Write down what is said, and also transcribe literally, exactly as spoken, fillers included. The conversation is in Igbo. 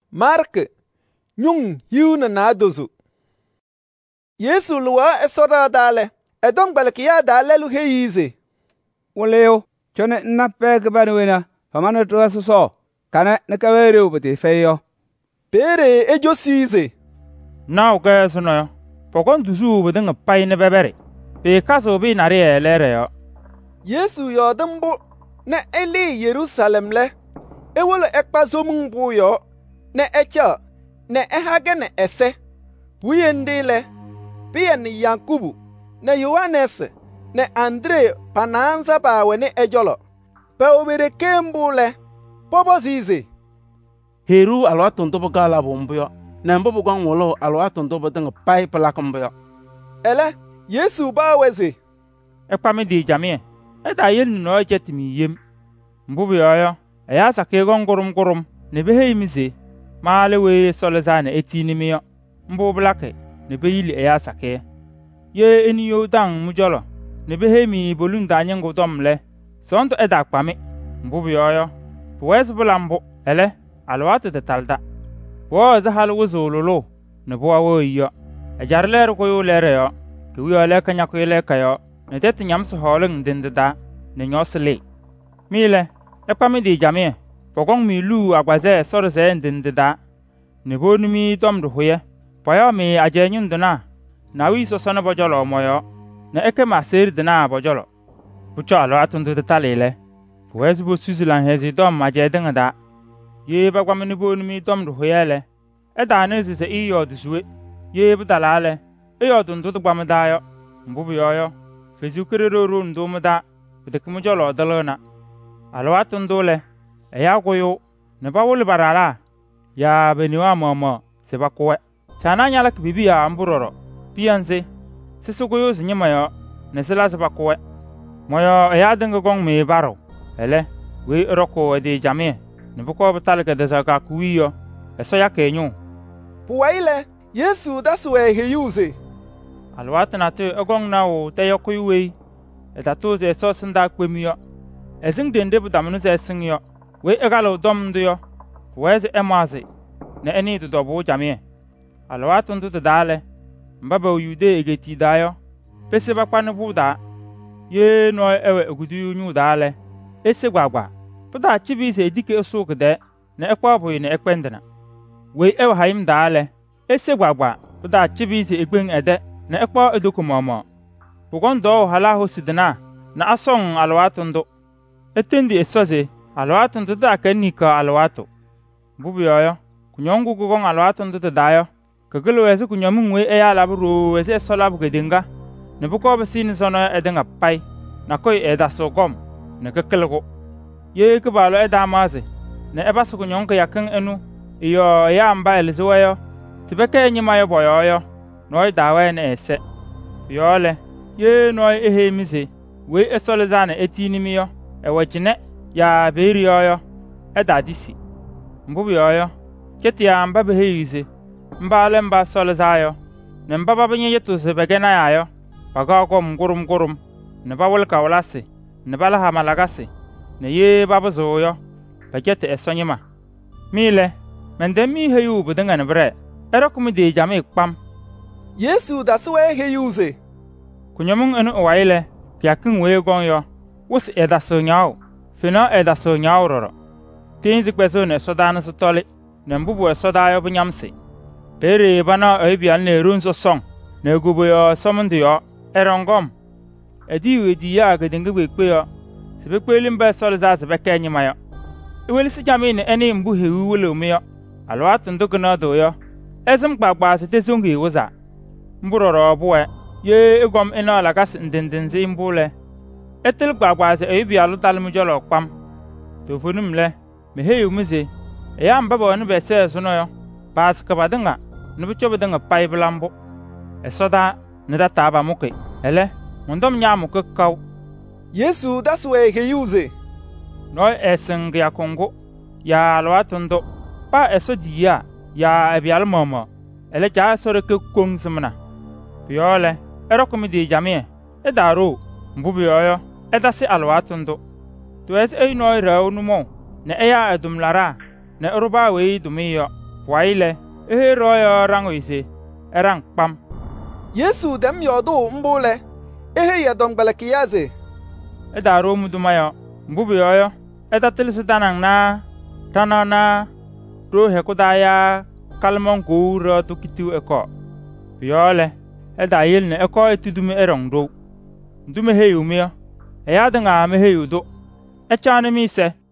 Mark nyung hiu na dozu. Yesu luwa esoda dale. Edom balkiya dale lu heize. Woleo, chone na pek banwena. Famano to so. Kana na kawere ubati feyo. Pere ejo size. Now ga sono. Pokon duzu ubadanga pai ne bebere. Pe kaso bi nari elere yo. Yesu yo dambo na eli Jerusalem le. Ewolo ekpa zomun bu yo. Ne echa. Ne ehage ne ese. Buyende le. Pia ni Yakubu. Ne Yohanes. Ne Andre pananza ba wene ejolo. Pe obere kembu le. Pobo zize. Heru alwa tonto gala bombuyo. Na mbobo gwan wolo alwa tonto bodanga pai palakambuyo. Ele Yesu ba weze. Ekpa mi di jamie. Eta yen no jetimi yem. Mbubu yoyo. Eya sake gon gurum gurum. Ne behe imize. Maale we solezane etini miyo. Mbubu blake. Ne beyili eya sake. Ye eni yo dang mujolo. Ne behe mi bolun danyengo domle. Sonto eda kpami. Mbubu yoyo. Puwezi bulambu. Ele. Alwatu de talda. Wo zahal wuzululu. Ne buwa wo iyo. Ejar leru kuyu lere yo. Kiwiyo leka nyakuyo leka yo. Ne teti nyamsu holing dindida. Ne nyosili. Mile. Ekpa mi di jamie. Pogong mi lu agwaze sorze dindida. Ne bonu mi domdu huye. Poyo mi ajenyun duna. Na wi so sono bojolo moyo. Ne eke ma seri dina bojolo. Pucho alwatu ndu de talile. Puwezi bu suzilan hezi dom ajedinga da. Ye ba kwamini bonu mi domdu huyele. Eda nezi se iyo dusuwe. Ye bu dalale. Iyo dundu du gwamidayo. Mbubu yoyo. Fezi ukiriro ru ndu muda. Bidikimu jolo dalona. Alwatu ndule. Eya kuyu. Neba wuli barala. Ya beniwa momo. Seba kuwe. Chana nyala kibibi ya amburoro. Piyanze. Sisu kuyu zinyima yo. Nesila seba kuwe. Moyo eya dinga gong me baro. Ele. We roko edi jamie. Nibuko batalika desaka kuwiyo. Eso ya kenyu. Puwaile. Yesu daswe heyuze. Alwatu na tu egong na o teyo kuyuwe. Etatuze eso sinda kwemiyo. Ezing dende bu damunu ze singyo. We egalo domdu yo. Puwezi emazi. Ne eni tu dobu jamie. Alwatu ndu tu dale. Mbaba uyude egeti dayo. Pese bakpa nubu da. Ye no ewe egudu nyu dale. Ese gwagwa. Puta chibi se dike osuk de. Ne ekwa boy ne ekpendena. We ewe haim dale. Ese gwagwa. Puta chibi se ekwen ede. Ne ekwa edukumomo. Pugon do hala hosidena. Na asong alwatu ndu. Etendi esoze. Alwatu ndu da kenika alwatu. Bubu yoyo. Kunyongu gugong alwatu ndu te dayo. Kagulu wezi kunyomu we eya laburu wezi esolabu gedinga. Nebuko basini sono edenga pai. Na koi eda sogom. Ne kekelgo. Ye kibalo eda maze. Ne ebasu kunyonga yakin enu. Iyo ya amba eliziweyo. Tibeke enyima yo boyoyo. Noi dawe ne ese. Yole. Ye noi ehe mize. We esolezane etini miyo. Ewe jine. Ya beri yoyo. Eda disi. Mbubu yoyo. Keti ya amba behe yize. Mbale mba solezayo. Ne mbaba binye yetu sebegena yayo. Pagago mgurum gurum. Ne bawulka walasi. Ne balaha malagasi. Ne ye babu zoyo. Pagete esonyima. Mile. Mende mi heyu budinga nebre. Ero kumidi jami kpam. Yesu daswe heyuze. Kunyomun enu uwaile. Piakin wee gonyo. Wus edaso nyao. Fino edaso nyao roro. Tinzi kwezo ne sodana sotoli. Ne mbubu esodayo bunyamsi. Pere bana oibial ne runzo song. Ne gubu yo somundi yo. Erongom. Edi wedi ya gedingi wekwe yo. Sebekwe limba solza sebeke nyima yo. Iwelisi jami ne eni mbu hewu wule umi yo. Alwatu ndugu na do yo. Ezim gbagba site zungi wuza. Mburoro obuwe. Ye igom ino lagasi ndindinzi mbule. Etil gbagba se oibialu talmujolo kpam. Tofunumle. Mehe yumize. Eya mbaba wani bese suno yo. Baas kabadinga. Nubu chobu dinga pai bilambu. Esoda nida taba muke. Ele. Mundom nyamu kukau. Yesu daswe heyuze. Noi esingi ya kongo. Ya alwatundo. Pa eso diya. Ya ebial momo. Ele ja sore ke kong simna. Piole. Ero kumidi jamie. Edaro. Mbubi yoyo. Edasi alwatundo. Tuwezi ei noi rao numo. Ne eya edumlara. Ne uruba wei dumiyo. waile ehe ro yo rango ise erang pam. Yesu dem yodu mbule ehe ya dongbeleki yaze Eda ro muduma yo mbubu yo yo eta tilsi danang na tana na ro hekudaya kalmon go ro to kitu eko biole eda yel ne eko etudume erong do ndume he yumia eya danga me he yudo echane mi se